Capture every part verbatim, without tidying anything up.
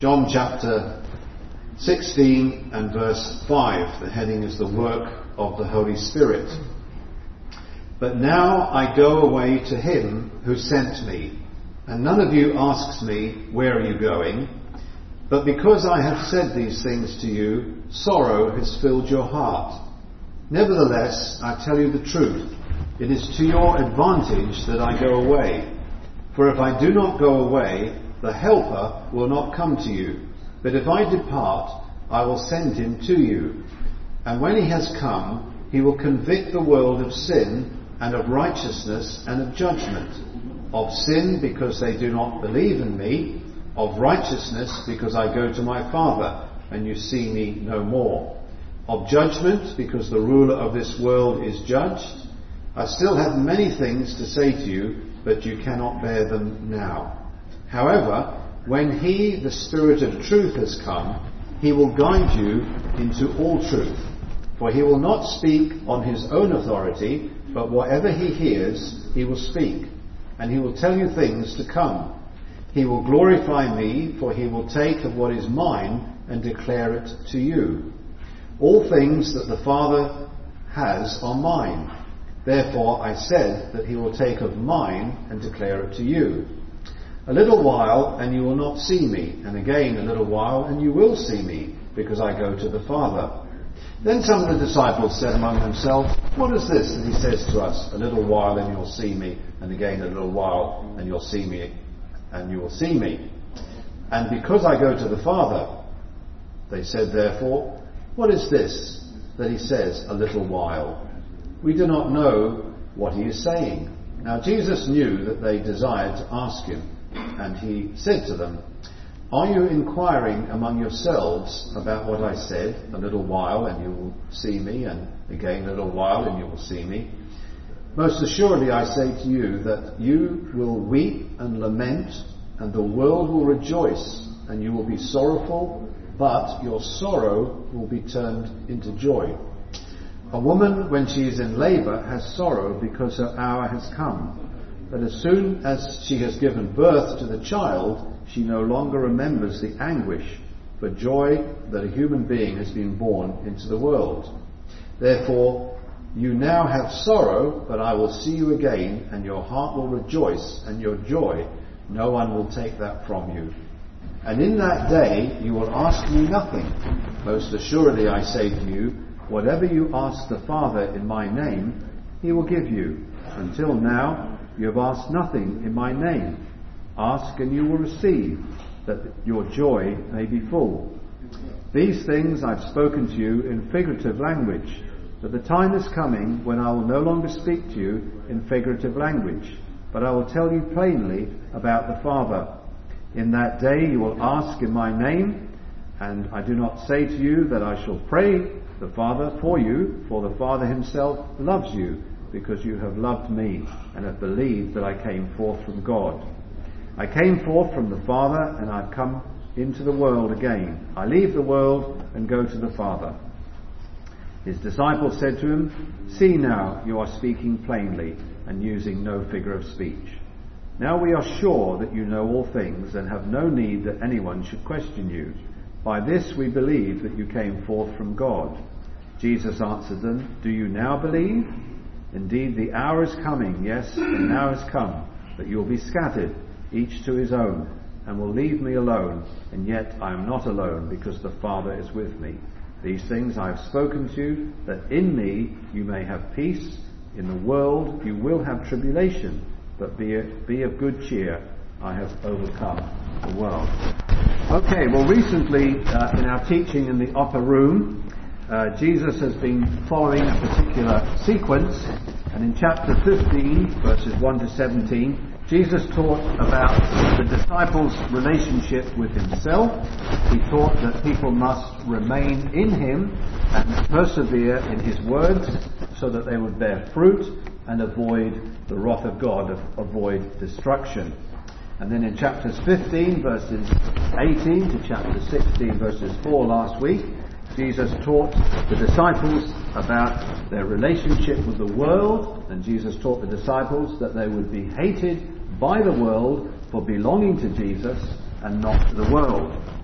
John chapter sixteen and verse five. The heading is the work of the Holy Spirit. But now I go away to him who sent me, and none of you asks me, where are you going? But because I have said these things to you, sorrow has filled your heart. Nevertheless, I tell you the truth. It is to your advantage that I go away. For if I do not go away, the Helper will not come to you. But if I depart, I will send him to you. And when he has come, he will convict the world of sin and of righteousness and of judgment. Of sin, because they do not believe in me. Of righteousness, because I go to my Father, and you see me no more. Of judgment, because the ruler of this world is judged. I still have many things to say to you, but you cannot bear them now. However, when he, the Spirit of truth, has come, he will guide you into all truth. For he will not speak on his own authority, but whatever he hears, he will speak. And he will tell you things to come. He will glorify me, for he will take of what is mine and declare it to you. All things that the Father has are mine. Therefore I said that he will take of mine and declare it to you. A little while, and you will not see me, and again a little while, and you will see me, because I go to the Father. Then some of the disciples said among themselves, what is this that he says to us? A little while, and you'll see me, and again a little while, and you'll see me, and you will see me. And because I go to the Father, they said therefore, what is this that he says, a little while? We do not know what he is saying. Now Jesus knew that they desired to ask him, and he said to them, are you inquiring among yourselves about what I said, a little while and you will see me, and again a little while and you will see me? Most assuredly I say to you that you will weep and lament, and the world will rejoice, and you will be sorrowful, but your sorrow will be turned into joy. A woman, when she is in labour, has sorrow because her hour has come. But as soon as she has given birth to the child, she no longer remembers the anguish for joy that a human being has been born into the world. Therefore, you now have sorrow, but I will see you again, and your heart will rejoice, and your joy no one will take that from you. And in that day you will ask me nothing. Most assuredly I say to you, whatever you ask the Father in my name, he will give you. Until now you have asked nothing in my name. Ask and you will receive, that your joy may be full. These things I've spoken to you in figurative language, but the time is coming when I will no longer speak to you in figurative language, but I will tell you plainly about the Father. In that day you will ask in my name, and I do not say to you that I shall pray the Father for you, for the Father himself loves you, because you have loved me and have believed that I came forth from God. I came forth from the Father, and I've come into the world again. I leave the world and go to the Father. His disciples said to him, see now, you are speaking plainly and using no figure of speech. Now we are sure that you know all things and have no need that anyone should question you. By this we believe that you came forth from God. Jesus answered them, do you now believe? Indeed, the hour is coming, yes, and now has come, that you will be scattered, each to his own, and will leave me alone, and yet I am not alone, because the Father is with me. These things I have spoken to you, that in me you may have peace. In the world you will have tribulation, but be, be of good cheer. I have overcome the world. Okay, well recently uh, in our teaching in the upper room, uh, Jesus has been following a particular sequence, and in chapter fifteen, verses one to seventeen, Jesus taught about the disciples' relationship with himself. He taught that people must remain in him and persevere in his words so that they would bear fruit and avoid the wrath of God, avoid destruction. And then in chapters fifteen, verses eighteen to chapter sixteen, verses four last week, Jesus taught the disciples about their relationship with the world, and Jesus taught the disciples that they would be hated by the world for belonging to Jesus and not to the world.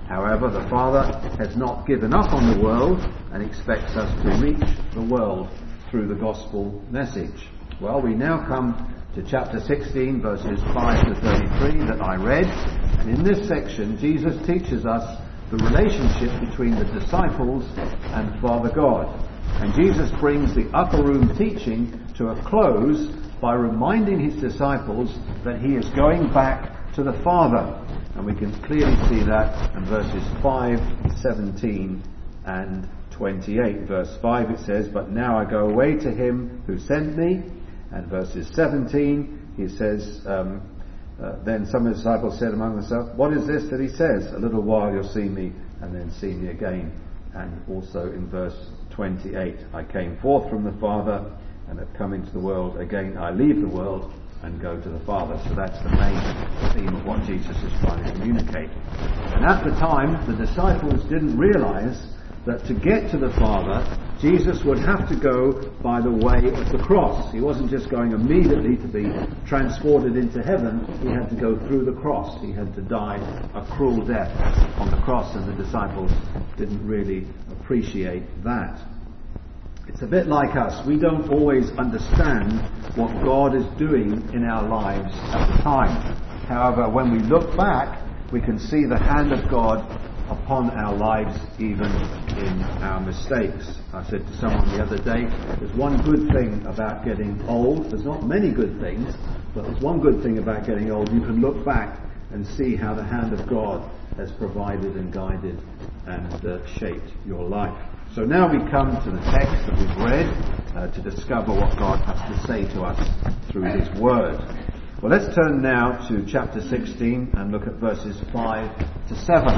However, the Father has not given up on the world and expects us to reach the world through the gospel message. Well, we now come to chapter sixteen, verses five to thirty-three that I read. And in this section, Jesus teaches us the relationship between the disciples and Father God. And Jesus brings the upper room teaching to a close by reminding his disciples that he is going back to the Father. And we can clearly see that in verses five, seventeen and twenty-eight. Verse five it says, "But now I go away to him who sent me." And verses seventeen, he says, um, uh, then some of the disciples said among themselves, "What is this that he says? A little while you'll see me, and then see me again." And also in verse twenty-eight, "I came forth from the Father, and have come into the world. Again I leave the world and go to the Father." So that's the main theme of what Jesus is trying to communicate. And at the time, the disciples didn't realize that to get to the Father, Jesus would have to go by the way of the cross. He wasn't just going immediately to be transported into heaven. He had to go through the cross. He had to die a cruel death on the cross, and the disciples didn't really appreciate that. It's a bit like us. We don't always understand what God is doing in our lives at the time. However, when we look back, we can see the hand of God upon our lives, even in our mistakes. I said to someone the other day, there's one good thing about getting old. There's not many good things, but there's one good thing about getting old. You can look back and see how the hand of God has provided and guided and uh, shaped your life. So now we come to the text that we've read uh, to discover what God has to say to us through his word. Well, let's turn now to chapter sixteen and look at verses five to seven.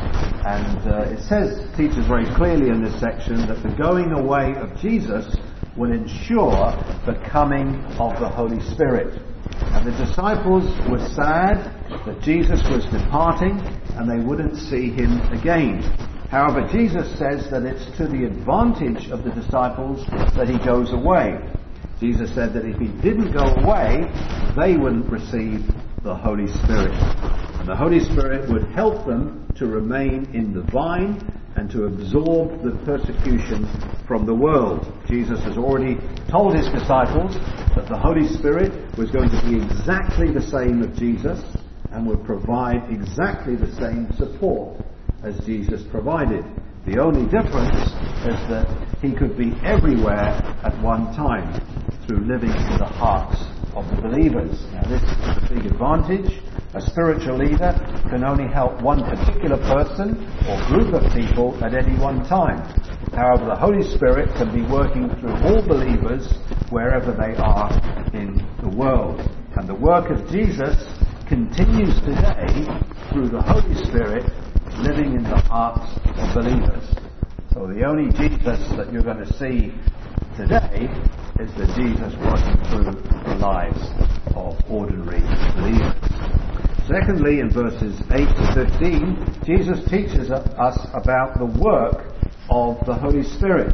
And uh, it says, teaches very clearly in this section that the going away of Jesus will ensure the coming of the Holy Spirit. And the disciples were sad that Jesus was departing and they wouldn't see him again. However, Jesus says that it's to the advantage of the disciples that he goes away. Jesus said that if he didn't go away, they wouldn't receive the Holy Spirit. And the Holy Spirit would help them to remain in the vine and to absorb the persecution from the world. Jesus has already told his disciples that the Holy Spirit was going to be exactly the same as Jesus and would provide exactly the same support as Jesus provided. The only difference is that he could be everywhere at one time through living in the hearts of the believers. Now this is a big advantage. A spiritual leader can only help one particular person or group of people at any one time. However, the Holy Spirit can be working through all believers wherever they are in the world. And the work of Jesus continues today through the Holy Spirit living in the hearts of believers. So the only Jesus that you're going to see today is the Jesus working through the lives of ordinary believers. Secondly, in verses eight to fifteen, Jesus teaches us about the work of the Holy Spirit.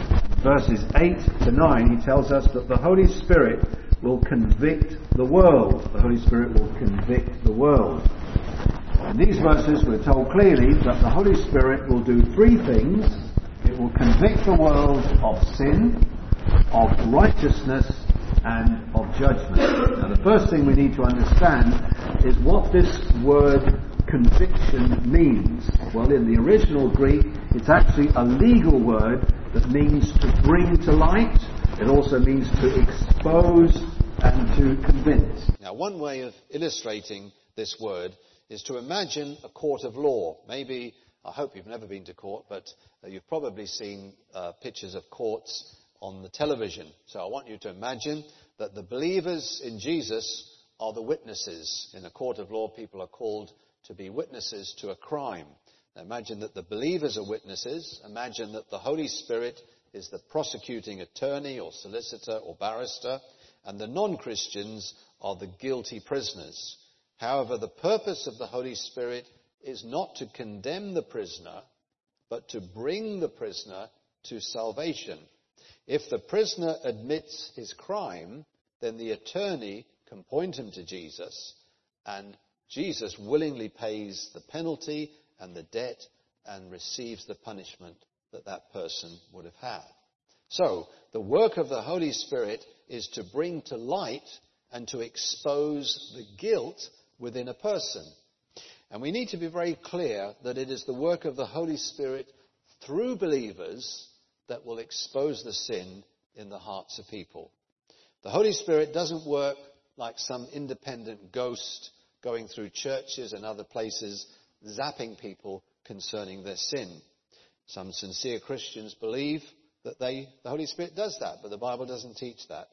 Verses eight to nine, he tells us that the Holy Spirit will convict the world. The Holy Spirit will convict the world. In these verses we're told clearly that the Holy Spirit will do three things. It will convict the world of sin, of righteousness, and of judgment. Now the first thing we need to understand is what this word conviction means. Well, in the original Greek, it's actually a legal word that means to bring to light. It also means to expose and to convince. Now, one way of illustrating this word is to imagine a court of law. Maybe, I hope you've never been to court, but uh, you've probably seen uh, pictures of courts on the television. So I want you to imagine that the believers in Jesus are the witnesses. In a court of law, people are called to be witnesses to a crime. Now imagine that the believers are witnesses. Imagine that the Holy Spirit is the prosecuting attorney or solicitor or barrister, and the non-Christians are the guilty prisoners. However, the purpose of the Holy Spirit is not to condemn the prisoner, but to bring the prisoner to salvation. If the prisoner admits his crime, then the attorney can point him to Jesus, and Jesus willingly pays the penalty and the debt and receives the punishment that that person would have had. So, the work of the Holy Spirit is to bring to light and to expose the guilt within a person. And we need to be very clear that it is the work of the Holy Spirit through believers that will expose the sin in the hearts of people. The Holy Spirit doesn't work like some independent ghost going through churches and other places, zapping people concerning their sin. Some sincere Christians believe that they, the Holy Spirit does that, but the Bible doesn't teach that.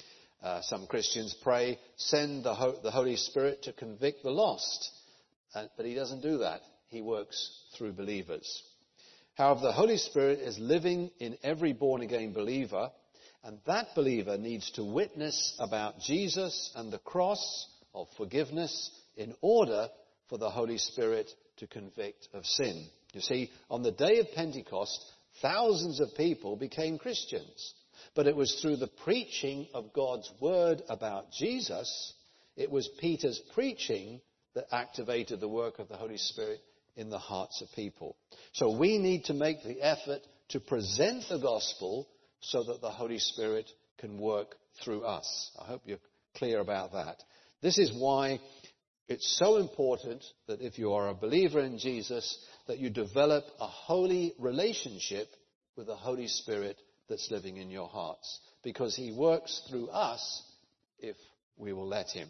Uh, some Christians pray, send the, Ho- the Holy Spirit to convict the lost. Uh, but he doesn't do that. He works through believers. However, the Holy Spirit is living in every born-again believer, and that believer needs to witness about Jesus and the cross of forgiveness in order for the Holy Spirit to convict of sin. You see, on the day of Pentecost, thousands of people became Christians. But it was through the preaching of God's word about Jesus, it was Peter's preaching that activated the work of the Holy Spirit in the hearts of people. So we need to make the effort to present the gospel so that the Holy Spirit can work through us. I hope you're clear about that. This is why it's so important that if you are a believer in Jesus, that you develop a holy relationship with the Holy Spirit that's living in your hearts. Because he works through us if we will let him.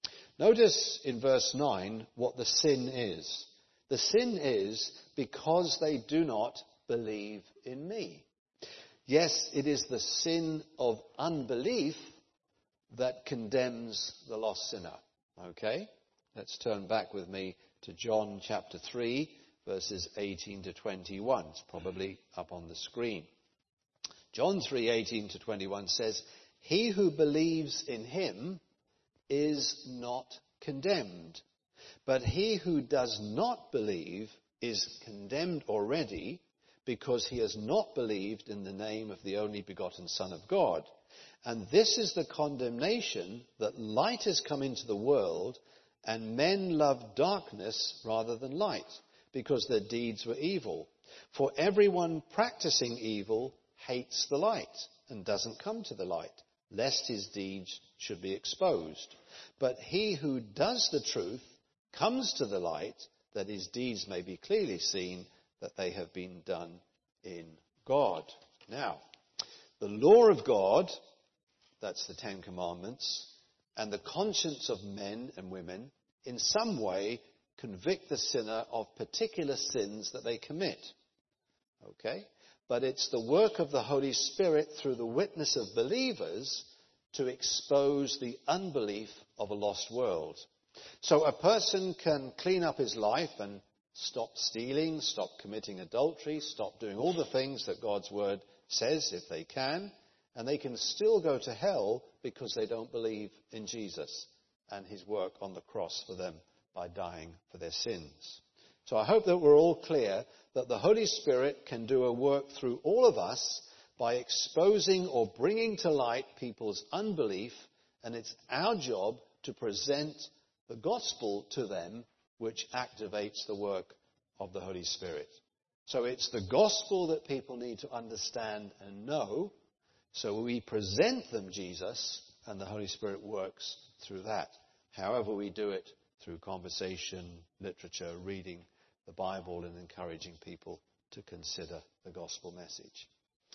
Notice in verse nine what the sin is. The sin is because they do not believe in me. Yes, it is the sin of unbelief that condemns the lost sinner. Okay? Let's turn back with me to John chapter three, verses eighteen to twenty-one. It's probably up on the screen. John three, eighteen to twenty-one says, "He who believes in him is not condemned. But he who does not believe is condemned already, because he has not believed in the name of the only begotten Son of God. And this is the condemnation, that light has come into the world, and men love darkness rather than light, because their deeds were evil. For everyone practicing evil hates the light, and doesn't come to the light, lest his deeds should be exposed. But he who does the truth comes to the light, that his deeds may be clearly seen, that they have been done in God." Now, the law of God, that's the Ten Commandments, and the conscience of men and women, in some way convict the sinner of particular sins that they commit. Okay? But it's the work of the Holy Spirit through the witness of believers to expose the unbelief of a lost world. So a person can clean up his life and stop stealing, stop committing adultery, stop doing all the things that God's word says if they can, and they can still go to hell because they don't believe in Jesus and his work on the cross for them by dying for their sins. So I hope that we're all clear that the Holy Spirit can do a work through all of us by exposing or bringing to light people's unbelief, and it's our job to present the gospel to them, which activates the work of the Holy Spirit. So it's the gospel that people need to understand and know, so we present them Jesus, and the Holy Spirit works through that. However we do it, through conversation, literature, reading the Bible, and encouraging people to consider the gospel message.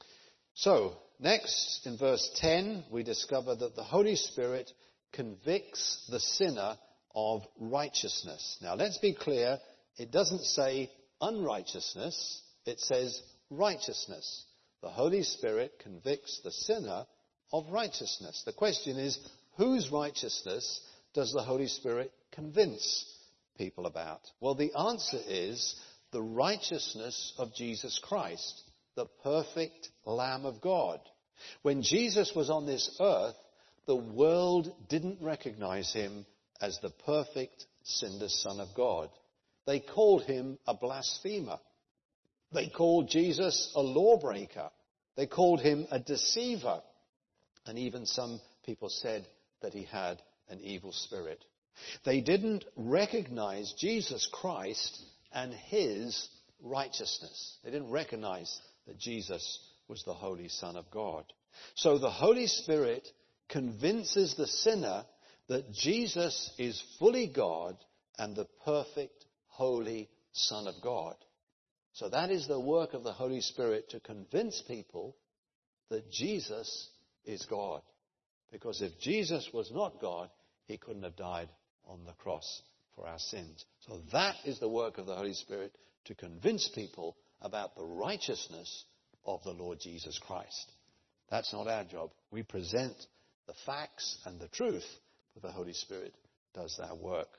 So, next, in verse ten, we discover that the Holy Spirit convicts the sinner of righteousness. Now, let's be clear, it doesn't say unrighteousness, it says righteousness. The Holy Spirit convicts the sinner of righteousness. The question is, whose righteousness does the Holy Spirit convince people about? Well, the answer is the righteousness of Jesus Christ, the perfect Lamb of God. When Jesus was on this earth, the world didn't recognize him as the perfect, sinless Son of God. They called him a blasphemer. They called Jesus a lawbreaker. They called him a deceiver. And even some people said that he had an evil spirit. They didn't recognize Jesus Christ and his righteousness. They didn't recognize that Jesus was the Holy Son of God. So the Holy Spirit convinces the sinner that Jesus is fully God and the perfect, holy Son of God. So that is the work of the Holy Spirit, to convince people that Jesus is God. Because if Jesus was not God, he couldn't have died on the cross for our sins. So that is the work of the Holy Spirit, to convince people about the righteousness of the Lord Jesus Christ. That's not our job. We present the facts and the truth, but the Holy Spirit does that work.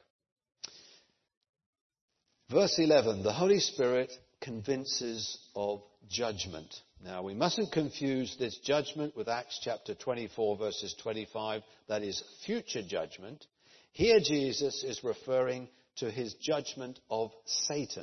Verse eleven, the Holy Spirit convinces of judgment. Now, we mustn't confuse this judgment with Acts chapter twenty-four, verses twenty-five. That is future judgment. Here Jesus is referring to his judgment of Satan.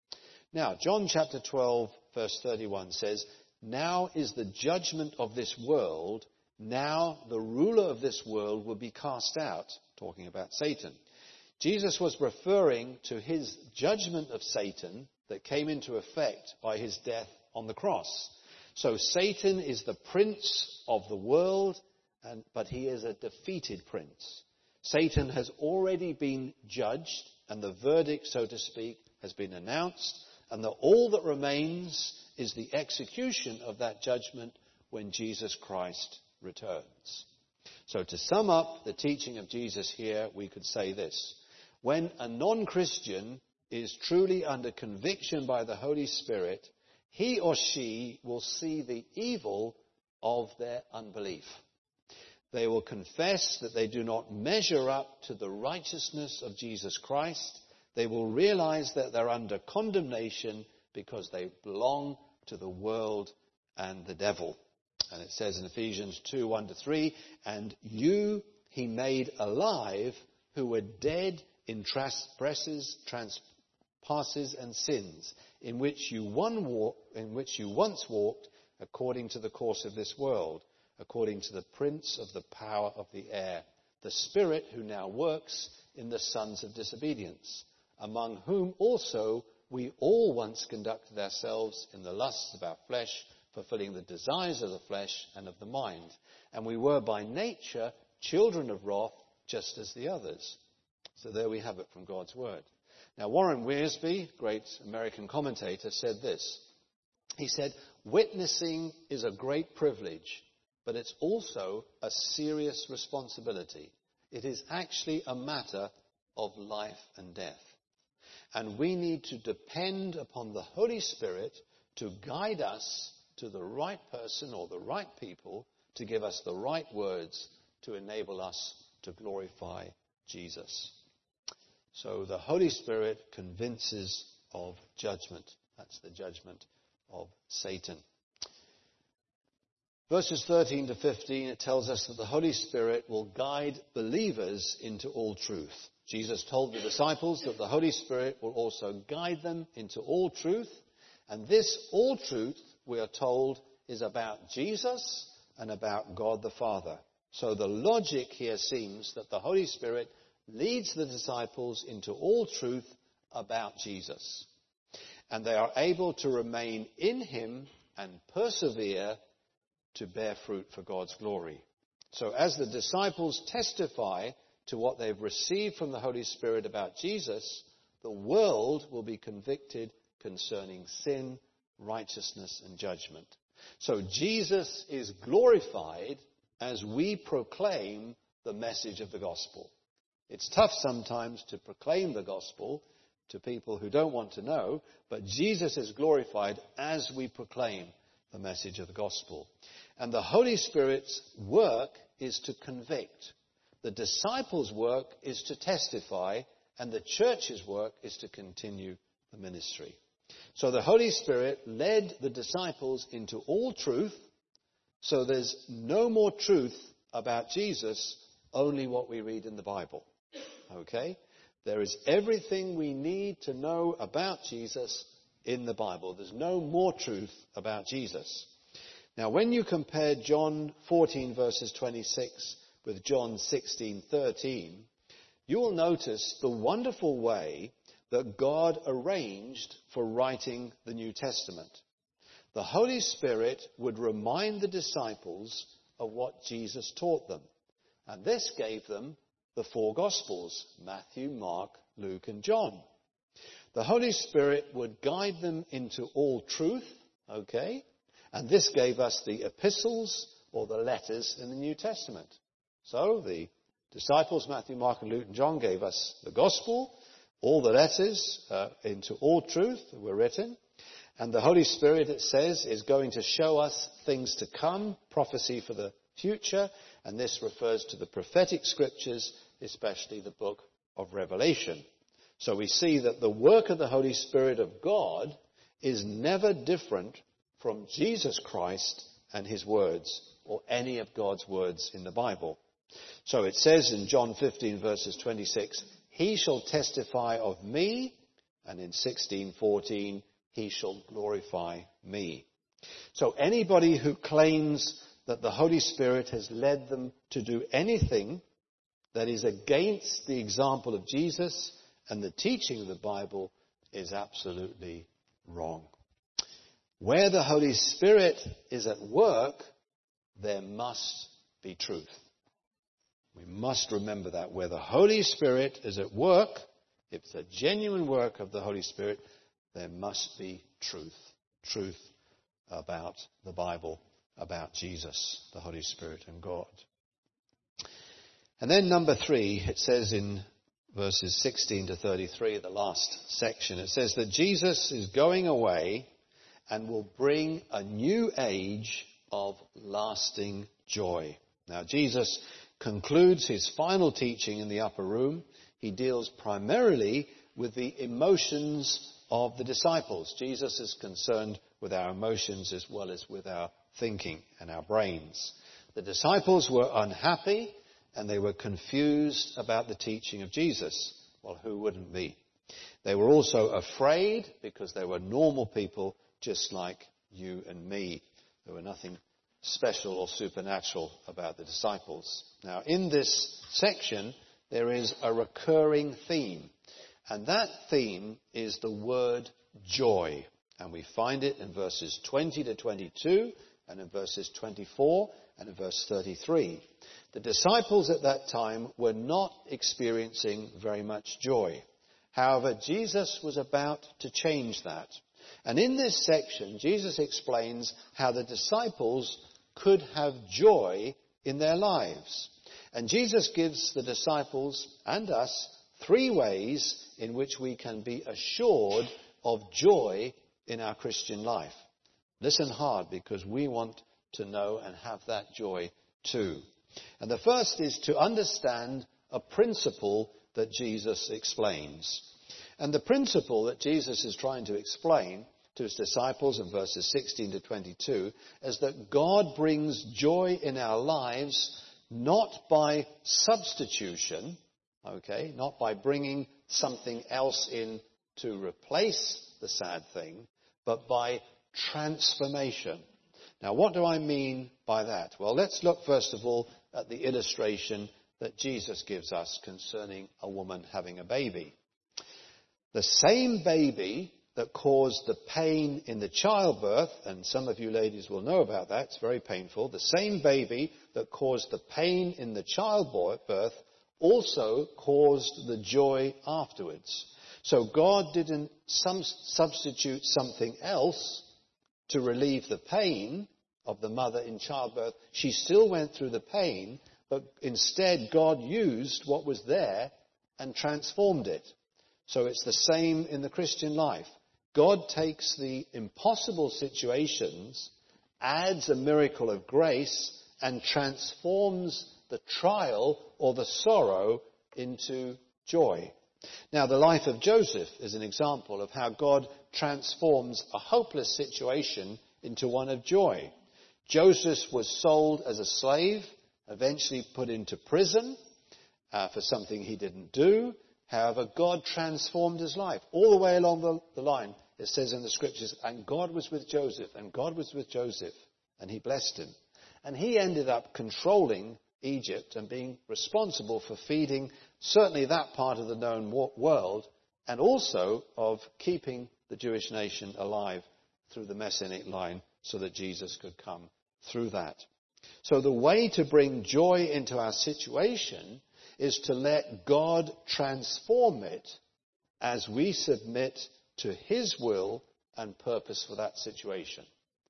Now, John chapter twelve, verse thirty-one says, "Now is the judgment of this world. Now the ruler of this world will be cast out," talking about Satan. Jesus was referring to his judgment of Satan that came into effect by his death on the cross. So Satan is the prince of the world, and, but he is a defeated prince. Satan has already been judged, and the verdict, so to speak, has been announced, and that all that remains is the execution of that judgment when Jesus Christ returns. So to sum up the teaching of Jesus here, we could say this: when a non-Christian is truly under conviction by the Holy Spirit, he or she will see the evil of their unbelief. They will confess that they do not measure up to the righteousness of Jesus Christ. They will realize that they're under condemnation because they belong to the world and the devil. And it says in Ephesians two, one to three, "And you he made alive who were dead in trespasses, trespasses and sins, in which you one walk, in which you once walked according to the course of this world, according to the prince of the power of the air, the spirit who now works in the sons of disobedience, among whom also we all once conducted ourselves in the lusts of our flesh, fulfilling the desires of the flesh and of the mind. And we were by nature children of wrath, just as the others." So there we have it from God's word. Now, Warren Wiersbe, great American commentator, said this. He said, "Witnessing is a great privilege, but it's also a serious responsibility. It is actually a matter of life and death. And we need to depend upon the Holy Spirit to guide us to the right person or the right people, to give us the right words to enable us to glorify Jesus." So the Holy Spirit convinces of judgment. That's the judgment of Satan. Verses thirteen to fifteen, it tells us that the Holy Spirit will guide believers into all truth. Jesus told the disciples that the Holy Spirit will also guide them into all truth. And this all truth, we are told, is about Jesus and about God the Father. So the logic here seems that the Holy Spirit leads the disciples into all truth about Jesus. And they are able to remain in him and persevere to bear fruit for God's glory. So as the disciples testify to what they've received from the Holy Spirit about Jesus, the world will be convicted concerning sin, righteousness, and judgment. So Jesus is glorified as we proclaim the message of the gospel. It's tough sometimes to proclaim the gospel to people who don't want to know, but Jesus is glorified as we proclaim the message of the gospel. And the Holy Spirit's work is to convict. The disciples' work is to testify, and the church's work is to continue the ministry. So the Holy Spirit led the disciples into all truth, so there's no more truth about Jesus, only what we read in the Bible. Okay? There is everything we need to know about Jesus in the Bible. There's no more truth about Jesus. Now, when you compare John fourteen verses twenty-six with John sixteen thirteen, you will notice the wonderful way that God arranged for writing the New Testament. The Holy Spirit would remind the disciples of what Jesus taught them. And this gave them the four Gospels, Matthew, Mark, Luke, and John. The Holy Spirit would guide them into all truth, okay? And this gave us the epistles or the letters in the New Testament. So the disciples, Matthew, Mark, and Luke, and John, gave us the Gospel, all the letters uh, into all truth that were written. And the Holy Spirit, it says, is going to show us things to come, prophecy for the future. And this refers to the prophetic scriptures, especially the book of Revelation. So we see that the work of the Holy Spirit of God is never different from Jesus Christ and his words, or any of God's words in the Bible. So it says in John fifteen verses twenty-six, he shall testify of me, and in sixteen fourteen, he shall glorify me. So anybody who claims that the Holy Spirit has led them to do anything that is against the example of Jesus and the teaching of the Bible is absolutely wrong. Where the Holy Spirit is at work, there must be truth. We must remember that. Where the Holy Spirit is at work, if it's a genuine work of the Holy Spirit, there must be truth. Truth about the Bible, about Jesus, the Holy Spirit, and God. And then number three, it says in verses sixteen to thirty-three, the last section, it says that Jesus is going away and will bring a new age of lasting joy. Now, Jesus concludes his final teaching in the upper room. He deals primarily with the emotions of the disciples. Jesus is concerned with our emotions as well as with our thinking and our brains. The disciples were unhappy and they were confused about the teaching of Jesus. Well, who wouldn't be? They were also afraid because they were normal people just like you and me. There were nothing special or supernatural about the disciples. Now, in this section, there is a recurring theme. And that theme is the word joy. And we find it in verses twenty to twenty-two, and in verses twenty-four, and in verse thirty-three. The disciples at that time were not experiencing very much joy. However, Jesus was about to change that. And in this section, Jesus explains how the disciples could have joy in their lives. And Jesus gives the disciples and us three ways in which we can be assured of joy in our Christian life. Listen hard, because we want to know and have that joy too. And the first is to understand a principle that Jesus explains. And the principle that Jesus is trying to explain to his disciples in verses sixteen to twenty-two is that God brings joy in our lives not by substitution, okay, not by bringing something else in to replace the sad thing, but by transformation. Now, what do I mean by that? Well, let's look first of all at the illustration that Jesus gives us concerning a woman having a baby. The same baby that caused the pain in the childbirth, and some of you ladies will know about that, it's very painful, the same baby that caused the pain in the childbirth also caused the joy afterwards. So God didn't some substitute something else to relieve the pain of the mother in childbirth. She still went through the pain, but instead God used what was there and transformed it. So it's the same in the Christian life. God takes the impossible situations, adds a miracle of grace, and transforms the trial or the sorrow into joy. Now, the life of Joseph is an example of how God transforms a hopeless situation into one of joy. Joseph was sold as a slave, eventually put into prison uh, for something he didn't do. However, God transformed his life. All the way along the, the line, it says in the scriptures, and God was with Joseph, and God was with Joseph, and he blessed him. And he ended up controlling Egypt and being responsible for feeding certainly that part of the known world and also of keeping the Jewish nation alive through the Messianic line so that Jesus could come through that. So the way to bring joy into our situation is to let God transform it as we submit to his will and purpose for that situation.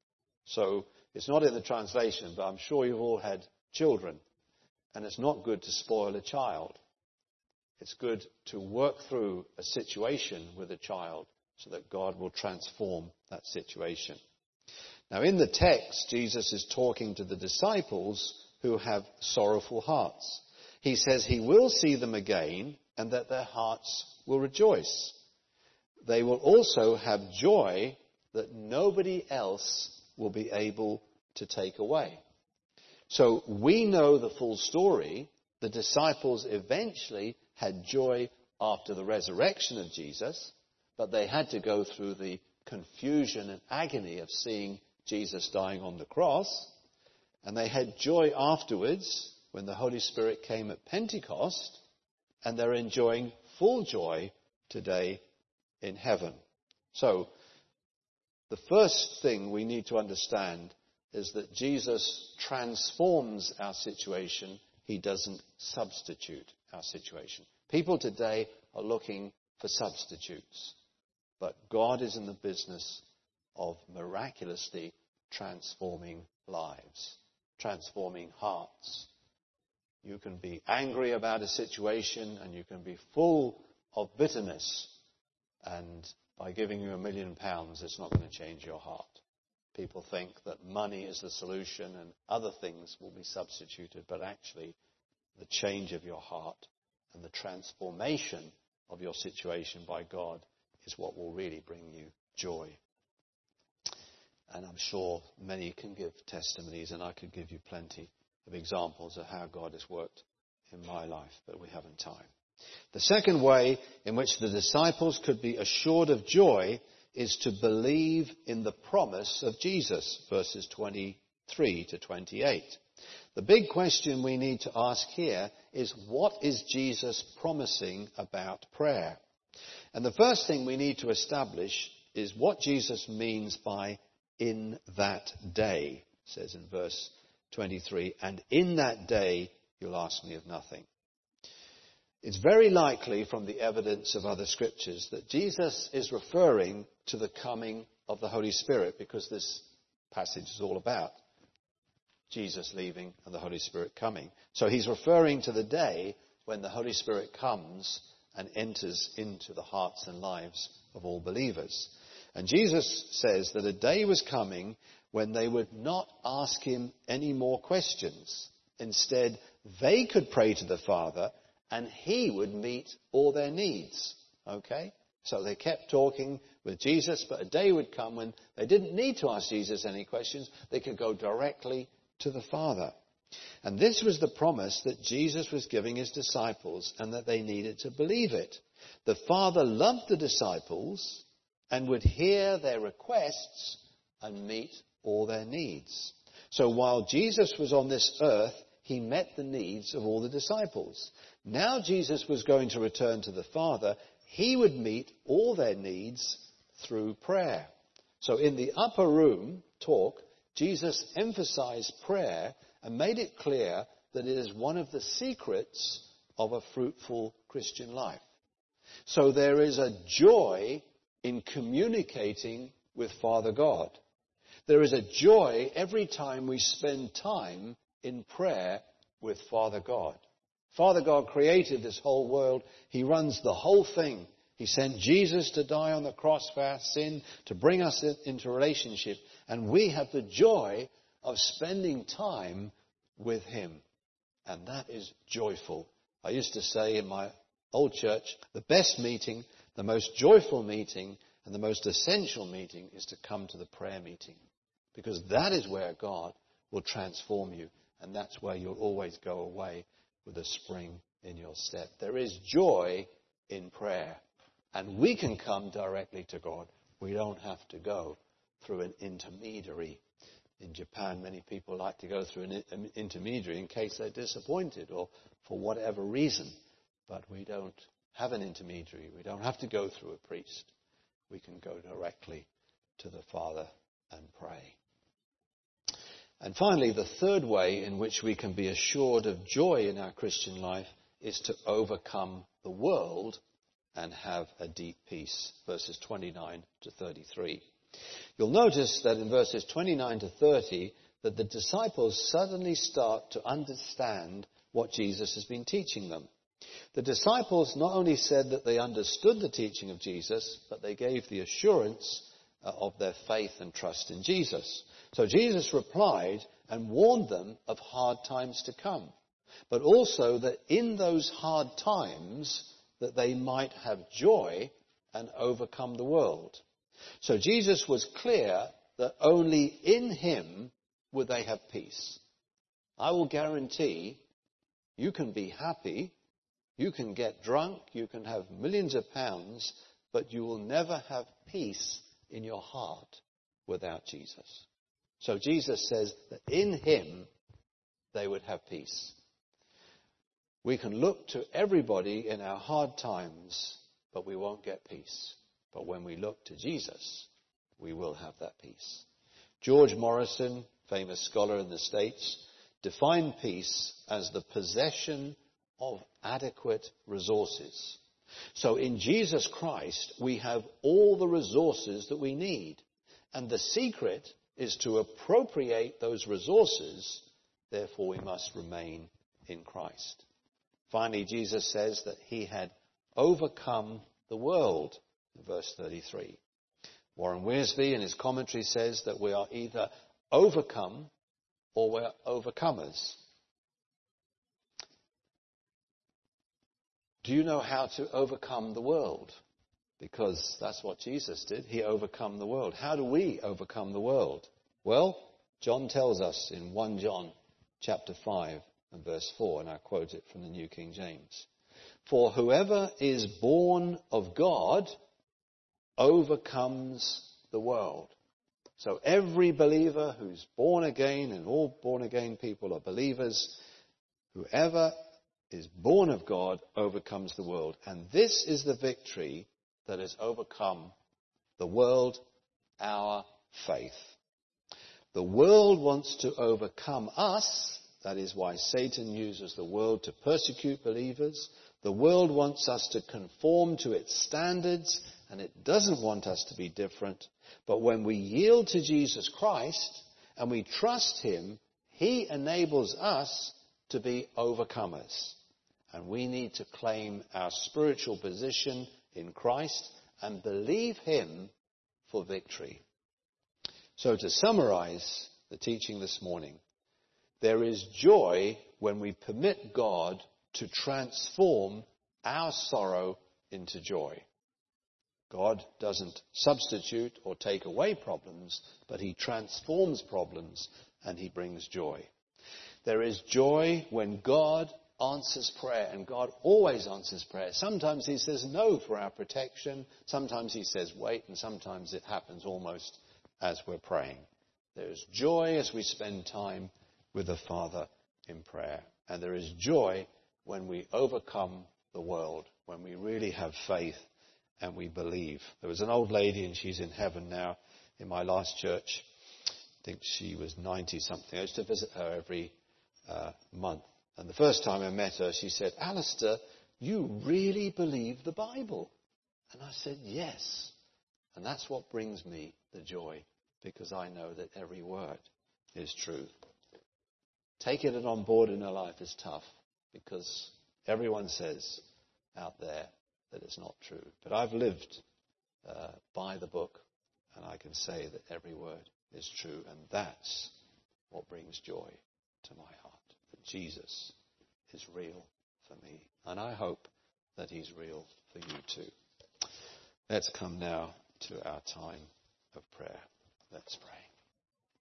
So it's not in the translation, but I'm sure you've all had children, and it's not good to spoil a child. It's good to work through a situation with a child so that God will transform that situation. Now in the text, Jesus is talking to the disciples who have sorrowful hearts. He says he will see them again and that their hearts will rejoice. They will also have joy that nobody else will be able to take away. So we know the full story. The disciples eventually had joy after the resurrection of Jesus, but they had to go through the confusion and agony of seeing Jesus dying on the cross. And they had joy afterwards when the Holy Spirit came at Pentecost, and they're enjoying full joy today in heaven. So the first thing we need to understand is that Jesus transforms our situation. He doesn't substitute our situation. People today are looking for substitutes, but God is in the business of miraculously transforming lives, transforming hearts. You can be angry about a situation and you can be full of bitterness, and by giving you a million pounds, it's not going to change your heart. People think that money is the solution and other things will be substituted, but actually the change of your heart and the transformation of your situation by God is what will really bring you joy. And I'm sure many can give testimonies, and I could give you plenty of examples of how God has worked in my life, but we haven't time. The second way in which the disciples could be assured of joy is to believe in the promise of Jesus, verses twenty-three to twenty-eight. The big question we need to ask here is, what is Jesus promising about prayer? And the first thing we need to establish is what Jesus means by in that day. It says in verse twenty-three, and in that day you'll ask me of nothing. It's very likely from the evidence of other scriptures that Jesus is referring to the coming of the Holy Spirit, because this passage is all about Jesus leaving and the Holy Spirit coming. So he's referring to the day when the Holy Spirit comes and enters into the hearts and lives of all believers. And Jesus says that a day was coming when they would not ask him any more questions. Instead, they could pray to the Father and he would meet all their needs. Okay? So they kept talking with Jesus, but a day would come when they didn't need to ask Jesus any questions. They could go directly to the Father. And this was the promise that Jesus was giving his disciples, and that they needed to believe it. The Father loved the disciples and would hear their requests and meet all their needs. So while Jesus was on this earth, he met the needs of all the disciples. Now Jesus was going to return to the Father. He would meet all their needs through prayer. So in the upper room talk, Jesus emphasized prayer and made it clear that it is one of the secrets of a fruitful Christian life. So there is a joy in communicating with Father God. There is a joy every time we spend time in prayer with Father God. Father God created this whole world. He runs the whole thing. He sent Jesus to die on the cross for our sin, to bring us into relationship. And we have the joy of spending time with him. And that is joyful. I used to say in my old church, the best meeting, the most joyful meeting, and the most essential meeting is to come to the prayer meeting. Because that is where God will transform you. And that's where you'll always go away with a spring in your step. There is joy in prayer. And we can come directly to God. We don't have to go through an intermediary. In Japan, many people like to go through an intermediary in case they're disappointed or for whatever reason. But we don't have an intermediary. We don't have to go through a priest. We can go directly to the Father and pray. And finally, the third way in which we can be assured of joy in our Christian life is to overcome the world and have a deep peace. Verses twenty-nine to thirty-three. You'll notice that in verses twenty-nine to thirty that the disciples suddenly start to understand what Jesus has been teaching them. The disciples not only said that they understood the teaching of Jesus, but they gave the assurance uh, of their faith and trust in Jesus. So Jesus replied and warned them of hard times to come, but also that in those hard times that they might have joy and overcome the world. So Jesus was clear that only in him would they have peace. I will guarantee you can be happy, you can get drunk, you can have millions of pounds, but you will never have peace in your heart without Jesus. So Jesus says that in him they would have peace. We can look to everybody in our hard times, but we won't get peace. But when we look to Jesus, we will have that peace. George Morrison, famous scholar in the States, defined peace as the possession of adequate resources. So in Jesus Christ, we have all the resources that we need. And the secret is to appropriate those resources. Therefore, we must remain in Christ. Finally, Jesus says that he had overcome the world, in verse thirty-three. Warren Wiersbe in his commentary says that we are either overcome or we're overcomers. Do you know how to overcome the world? Because that's what Jesus did. He overcome the world. How do we overcome the world? Well, John tells us in First John chapter five and verse four, and I quote it from the New King James. For whoever is born of God overcomes the world. So every believer who's born again, and all born again people are believers, whoever is born of God overcomes the world. And this is the victory that has overcome the world, our faith. The world wants to overcome us. That is why Satan uses the world to persecute believers. The world wants us to conform to its standards, and it doesn't want us to be different. But when we yield to Jesus Christ and we trust him, he enables us to be overcomers. And we need to claim our spiritual position in Christ and believe him for victory. So to summarize the teaching this morning, there is joy when we permit God to transform our sorrow into joy. God doesn't substitute or take away problems, but he transforms problems and he brings joy. There is joy when God answers prayer, and God always answers prayer. Sometimes he says no for our protection, sometimes he says wait, and sometimes it happens almost as we're praying. There is joy as we spend time with the Father in prayer. And there is joy when we overcome the world, when we really have faith and we believe. There was an old lady, and she's in heaven now, in my last church. I think she was ninety something. I used to visit her every uh, month. And the first time I met her, she said, Alistair, you really believe the Bible? And I said, yes. And that's what brings me the joy, because I know that every word is truth. Taking it on board in her life is tough, because everyone says out there that it's not true. But I've lived uh, by the book, and I can say that every word is true, and that's what brings joy to my heart, that Jesus is real for me. And I hope that he's real for you too. Let's come now to our time of prayer. Let's pray.